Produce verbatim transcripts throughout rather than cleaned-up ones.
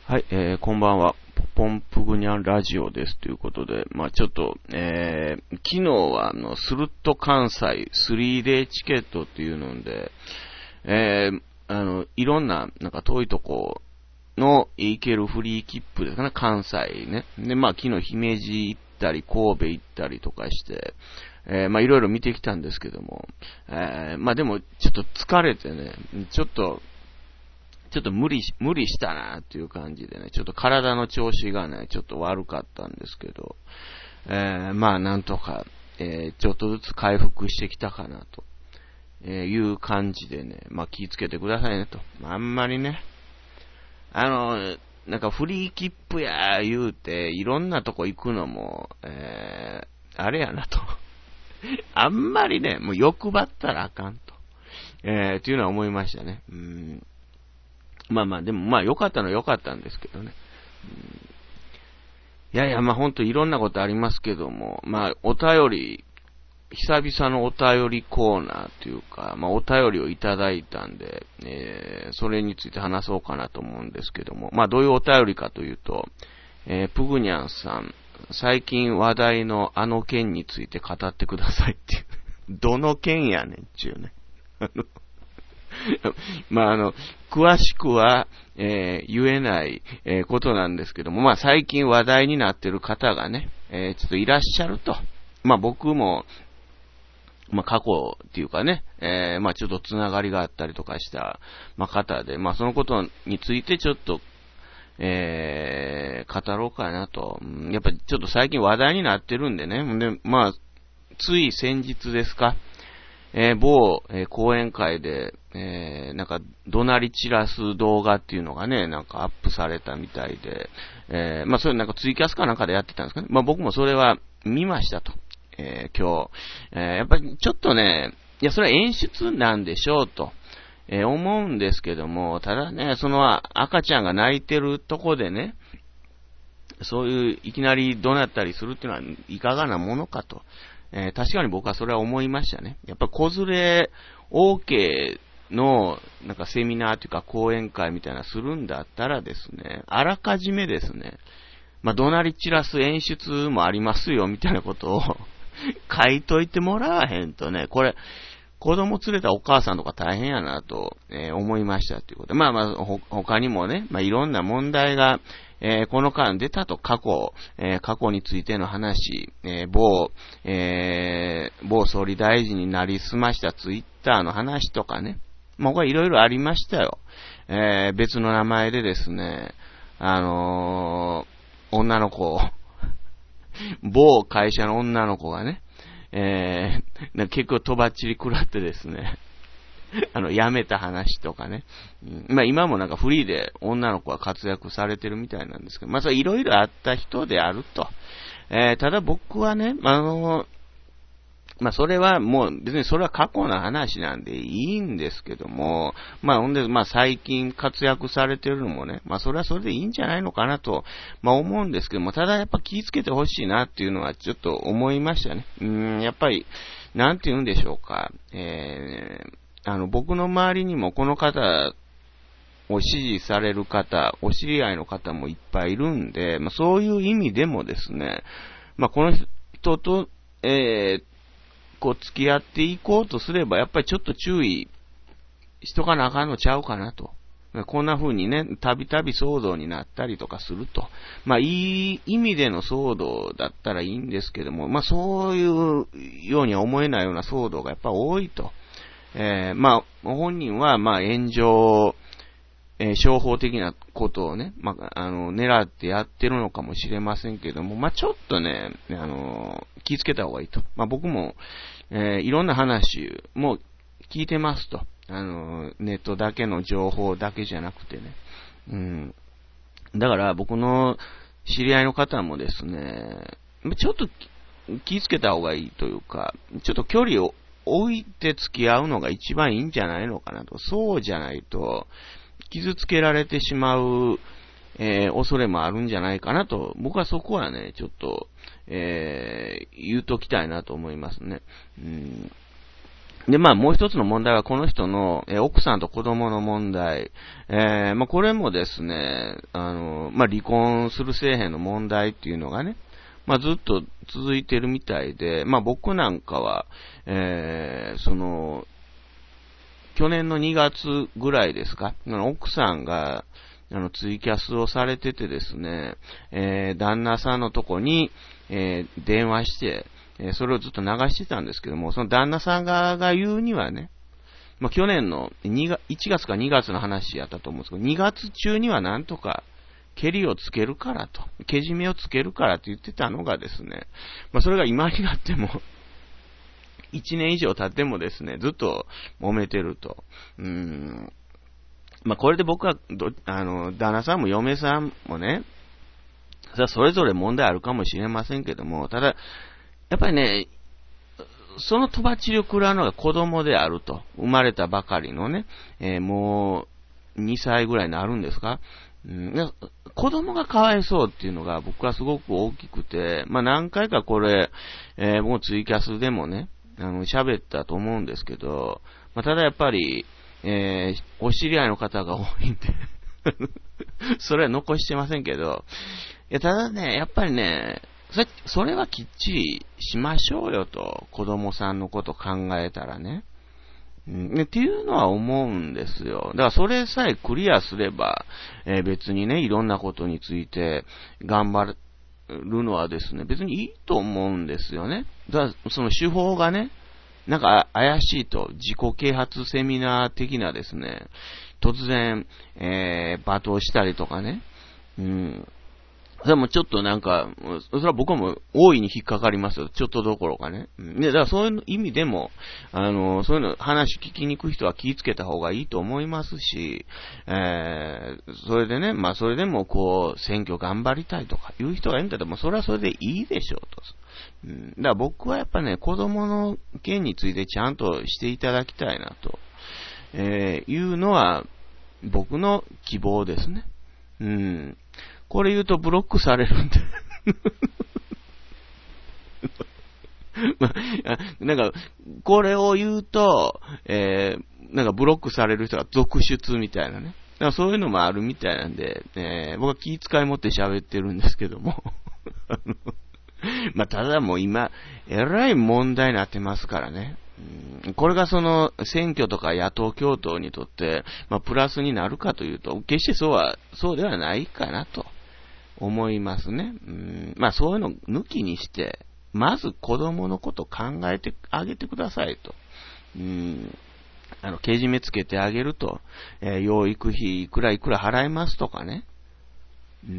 はい、えー、こんばんは。ポンプグニャンラジオですということで、まあちょっと、えー、昨日はあの、スルッと関西 スリーデー チケットっていうので、えー、あの、いろんな、なんか遠いとこの行けるフリー切符ですかね、関西ね。で、まあ昨日姫路行ったり、神戸行ったりとかして、えー、まあいろいろ見てきたんですけども、えー、まあでもちょっと疲れてね、ちょっと、ちょっと無理し、無理したなっていう感じでね、ちょっと体の調子がね、ちょっと悪かったんですけど、えー、まあなんとか、えー、ちょっとずつ回復してきたかなと、えー、いう感じでね、まあ気をつけてくださいねと。あんまりね、あの、なんかフリー切符や言うて、いろんなとこ行くのも、えー、あれやなと。あんまりね、もう欲張ったらあかんと。えー、っていうのは思いましたね。うんまあまあ、でもまあ良かったのは良かったんですけどね。うん、いやいや、まあほんといろんなことありますけども、まあお便り、久々のお便りコーナーというか、まあお便りをいただいたんで、えー、それについて話そうかなと思うんですけども、まあどういうお便りかというと、えー、プグニャンさん、最近話題のあの件について語ってくださいっていう。どの件やねんっていうね。まあ、あの、詳しくは、えー、言えない、えー、ことなんですけども、まあ、最近話題になっている方がね、えー、ちょっといらっしゃると。まあ、僕も、まあ、過去っていうかね、えー、まあ、ちょっとつながりがあったりとかした、まあ、方で、まあ、そのことについてちょっと、えー、語ろうかなと。やっぱりちょっと最近話題になってるんでね。で、まあ、つい先日ですか。えー、某、えー、講演会で、えー、なんか、怒鳴り散らす動画っていうのがね、なんかアップされたみたいで、えー、まあ、それなんかツイキャスかなんかでやってたんですかね。まあ、僕もそれは見ましたと。えー、今日。えー、やっぱりちょっとね、いや、それは演出なんでしょうと、えー、思うんですけども、ただね、その赤ちゃんが泣いてるとこでね、そういういきなり怒鳴ったりするっていうのはいかがなものかと。えー、確かに僕はそれは思いましたね。やっぱ子連れ OK のなんかセミナーというか講演会みたいなするんだったらですね、あらかじめですね、まあ、怒鳴り散らす演出もありますよみたいなことを書いといてもらわへんとね、これ、子供連れたお母さんとか大変やなと、えー、思いましたということで。まあまあ、ほ、他にもね、まあいろんな問題が、えー、この間出たと過去、えー、過去についての話、えー、某、えー、某総理大臣になりすましたツイッターの話とかね。まあこれいろいろありましたよ。えー、別の名前でですね、あのー、女の子、某会社の女の子がね、えー、結構とばっちり食らってですね、あの、辞めた話とかね。うん、まあ今もなんかフリーで女の子は活躍されてるみたいなんですけど、まあそれいろいろあった人であると。えー、ただ僕はね、あの、まあそれはもう別にそれは過去の話なんでいいんですけども、まあほんでまあ最近活躍されてるのもね、まあそれはそれでいいんじゃないのかなと、まあ思うんですけども、ただやっぱ気をつけてほしいなっていうのはちょっと思いましたね。うーん、やっぱり、なんて言うんでしょうか、えー、あの僕の周りにもこの方を支持される方、お知り合いの方もいっぱいいるんで、まあそういう意味でもですね、まあこの人と、えーこう付き合っていこうとすれば、やっぱりちょっと注意しとかなあかんのちゃうかなと。こんな風にね、たびたび騒動になったりとかすると。まあ、いい意味での騒動だったらいいんですけども、まあ、そういうようには思えないような騒動がやっぱ多いと。えー、まあ、本人は、まあ、炎上、えー、商法的なことをね、まあ、あの、狙ってやってるのかもしれませんけども、まあ、ちょっとね、あの、気をつけた方がいいと。まあ、僕も、えー、いろんな話も聞いてますと。あの、ネットだけの情報だけじゃなくてね。うん。だから僕の知り合いの方もですね、ちょっと気をつけた方がいいというか、ちょっと距離を置いて付き合うのが一番いいんじゃないのかなと。そうじゃないと、傷つけられてしまう、えー、恐れもあるんじゃないかなと、僕はそこはね、ちょっと、えー、言うときたいなと思いますね。うんで、まあ、もう一つの問題は、この人の、えー、奥さんと子供の問題。えー、まあ、これもですね、あのまあ離婚するせえへんの問題っていうのがね、まあずっと続いてるみたいで、まあ僕なんかは、えー、その、去年のにがつぐらいですか、奥さんが、あの、ツイキャスをされててですね、えー、旦那さんのとこに、えー、電話して、えー、それをずっと流してたんですけども、その旦那さん側が言うにはね、まあ、去年のにがついちがつかにがつの話やったと思うんですけど、にがつ中にはなんとか、蹴りをつけるからと、けじめをつけるからと言ってたのがですね、まあ、それが今になっても、いちねん以上経ってもですね、ずっと揉めてると。うーん。まあ、これで僕はど、あの、旦那さんも嫁さんもね、それぞれ問題あるかもしれませんけども、ただ、やっぱりね、そのとばっちりを食らうのが子供であると。生まれたばかりのね、えー、もうにさいぐらいになるんですか、うん、子供がかわいそうっていうのが僕はすごく大きくて、まあ何回かこれ、えー、もうツイキャスでもね、あの、喋ったと思うんですけど、まあただやっぱり、えー、お知り合いの方が多いんで、それは残してませんけど、いや、ただね、やっぱりね、それ、それはきっちりしましょうよと、子供さんのこと考えたらね。うん、っていうのは思うんですよ。だからそれさえクリアすれば、えー、別にね、いろんなことについて頑張るのはですね、別にいいと思うんですよね。だからその手法がね、なんか怪しいと、自己啓発セミナー的なですね、突然、えー、罵倒したりとかね、うん。それもちょっとなんか、それは僕も大いに引っかかりますよ。ちょっとどころかね。うん、で、だからそういう意味でも、あの、そういうの話聞きにくい人は気をつけた方がいいと思いますし、えー、それでね、まあそれでもこう、選挙頑張りたいとかいう人がいるんだったら、もうそれはそれでいいでしょうと。うん、だから僕はやっぱね、子供の件についてちゃんとしていただきたいなと、えー、いうのは僕の希望ですね。うん。これ言うとブロックされるんで。まあ、なんか、これを言うと、えー、なんかブロックされる人が続出みたいなね。だからそういうのもあるみたいなんで、えー、僕は気遣い持って喋ってるんですけども。まあ、ただもう今、えらい問題になってますからね。うん、これがその選挙とか野党共闘にとって、まあ、プラスになるかというと、決してそうは、そうではないかなと思いますね。うん、まあ、そういうの抜きにして、まず子供のこと考えてあげてくださいと。うん、あの、けじめつけてあげると、えー、養育費いくらいくら払いますとかね。うん、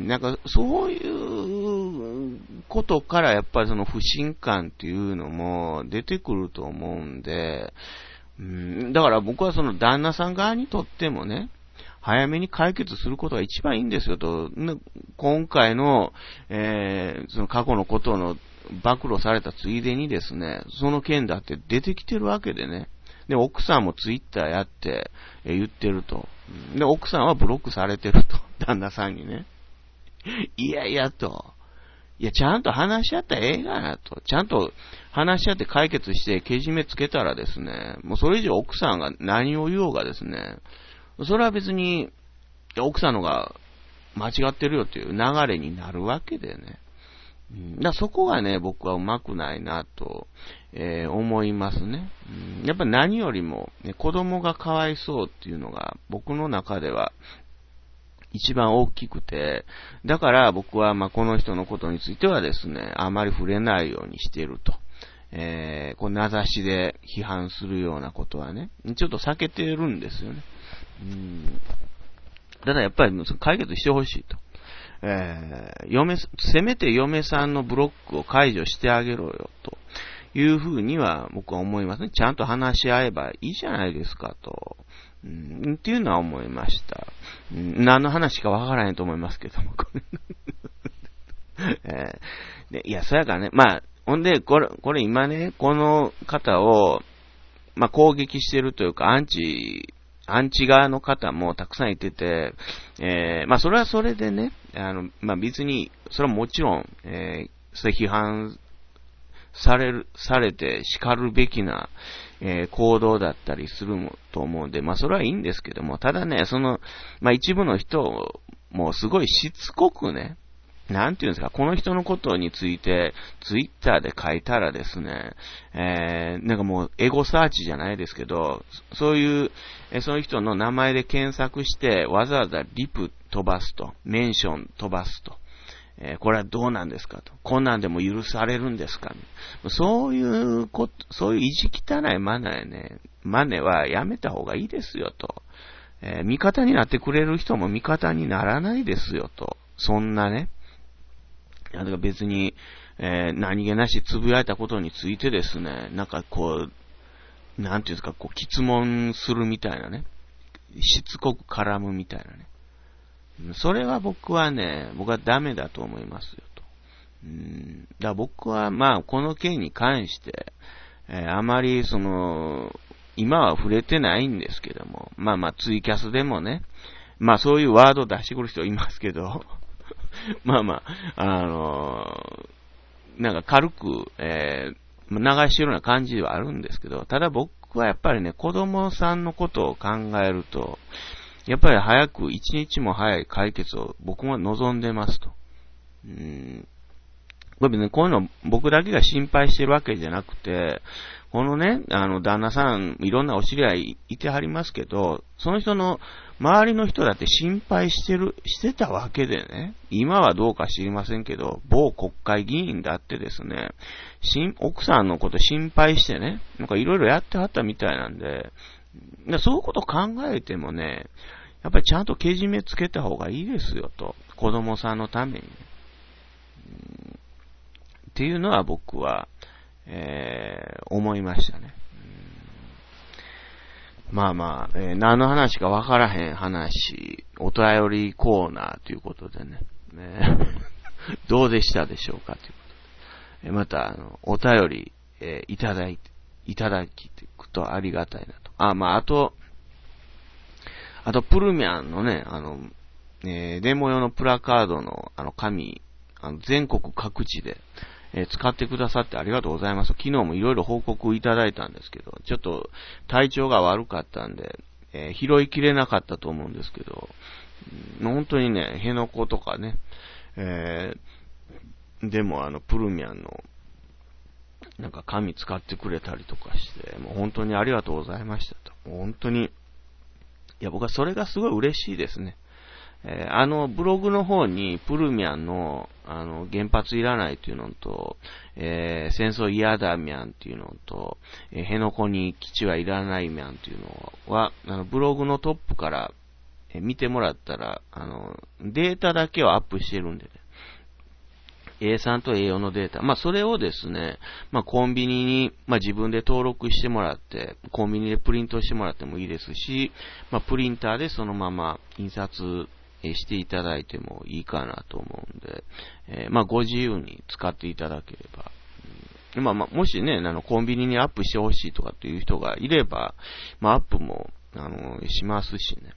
なんか、そういうことからやっぱりその不信感っていうのも出てくると思うんで、うん、だから僕はその旦那さん側にとってもね、早めに解決することが一番いいんですよと、今回の、えー、その過去のことの暴露されたついでにですね、その件だって出てきてるわけでね、で、奥さんもツイッターやって、え言ってると。で、奥さんはブロックされてると。旦那さんにね。いやいやと。いや、ちゃんと話し合ったらええがなと。ちゃんと話し合って解決してけじめつけたらですね、もうそれ以上奥さんが何を言おうがですね、それは別に奥さんのが間違ってるよっていう流れになるわけでね。うん、だそこがね、僕はうまくないなと、えー、思いますね。うん、やっぱ何よりも、ね、子供がかわいそうっていうのが僕の中では一番大きくて、だから僕はまあこの人のことについてはですね、あまり触れないようにしていると。えー、こう名指しで批判するようなことはね、ちょっと避けてるんですよね。うん、ただやっぱり解決してほしいと。えー、嫁、せめて嫁さんのブロックを解除してあげろよ、というふうには僕は思いますね。ちゃんと話し合えばいいじゃないですか、と。うん、っていうのは思いました。うん、何の話かわからないと思いますけども、これ。えー、でいや、そやからね、まあ、ほんで、これ、これ今ね、この方を、まあ、攻撃してるというか、アンチ、アンチ側の方もたくさんいてて、えー、まあそれはそれでね、あの、まあ別に、それはもちろん、えー、それ批判される、されて叱るべきな、えー、行動だったりすると思うんで、まあそれはいいんですけども、ただね、その、まあ一部の人もうすごいしつこくね、なんていうんですか、この人のことについて、ツイッターで書いたらですね、えー、なんかもうエゴサーチじゃないですけど、そういう、えそういう人の名前で検索して、わざわざリプ飛ばすと、メンション飛ばすと。えー、これはどうなんですかと。こんなんでも許されるんですか。そういうこと、そういう意地汚いマネーね、マネはやめた方がいいですよと。えー、味方になってくれる人も味方にならないですよと。そんなね。だから別に、えー、何気なしつぶやいたことについてですね、なんかこう、なんていうんですか、こう、質問するみたいなね。しつこく絡むみたいなね。それは僕はね、僕はダメだと思いますよと。うん、だから僕はまあこの件に関して、えー、あまりその今は触れてないんですけども、まあまあツイキャスでもね、まあそういうワードを出してくる人いますけど、まあまああのー、なんか軽く、えー、流してるような感じではあるんですけど、ただ僕はやっぱりね、子供さんのことを考えると。やっぱり早く、一日も早い解決を僕も望んでますと。うーん。これ別にこういうの僕だけが心配してるわけじゃなくて、このね、あの、旦那さん、いろんなお知り合いいてはりますけど、その人の周りの人だって心配してる、してたわけでね、今はどうか知りませんけど、某国会議員だってですね、奥さんのこと心配してね、なんかいろいろやってはったみたいなんで、そういうことを考えてもね、やっぱりちゃんとけじめつけた方がいいですよと。子供さんのためにね。っていうのは僕は、えー、思いましたね。まあまあ、えー、何の話かわからへん話、お便りコーナーということでね。ねどうでしたでしょうかということで。また、あの、お便り、えー、いただいて、いただきていくとありがたいなと。あ、まあ、あと、あと、プルミャンのね、あの、えー、デモ用のプラカードの、あの、紙、あの、全国各地で、えー、使ってくださってありがとうございます。昨日もいろいろ報告いただいたんですけど、ちょっと体調が悪かったんで、えー、拾いきれなかったと思うんですけど、うん、本当にね、辺野古とかね、えー、でもあの、プルミャンの、なんか紙使ってくれたりとかして、もう本当にありがとうございましたと。もう本当に、いや、僕はそれがすごい嬉しいですね。えー、あの、ブログの方に、プルミャンの、あの、原発いらないっていうのと、えー、戦争嫌だミャンっていうのと、えー、辺野古に基地はいらないミャンっていうのは、あの、ブログのトップから、えー、見てもらったら、あの、データだけをアップしてるんでね。エースリー と エーフォー のデータ。まあ、それをですね、まあ、コンビニに、まあ、自分で登録してもらって、コンビニでプリントしてもらってもいいですし、まあ、プリンターでそのまま印刷していただいてもいいかなと思うんで、えー、まあ、ご自由に使っていただければ。うん、まあ、まあ、もしね、あの、コンビニにアップしてほしいとかっていう人がいれば、まあ、アップも、あの、しますしね。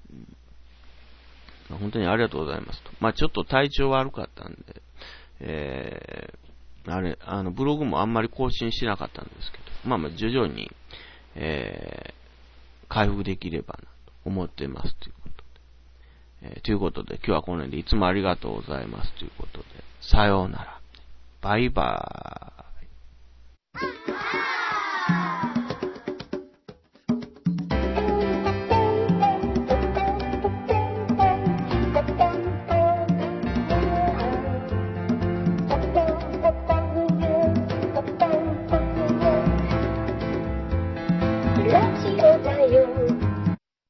うん、本当にありがとうございますと。まあ、ちょっと体調悪かったんで、えー、あれ、あの、ブログもあんまり更新してなかったんですけど、まあまあ徐々に、えー、回復できればなと思ってますということで、えー、ということで今日はこの辺でいつもありがとうございますということで、さようなら。バイバーイ。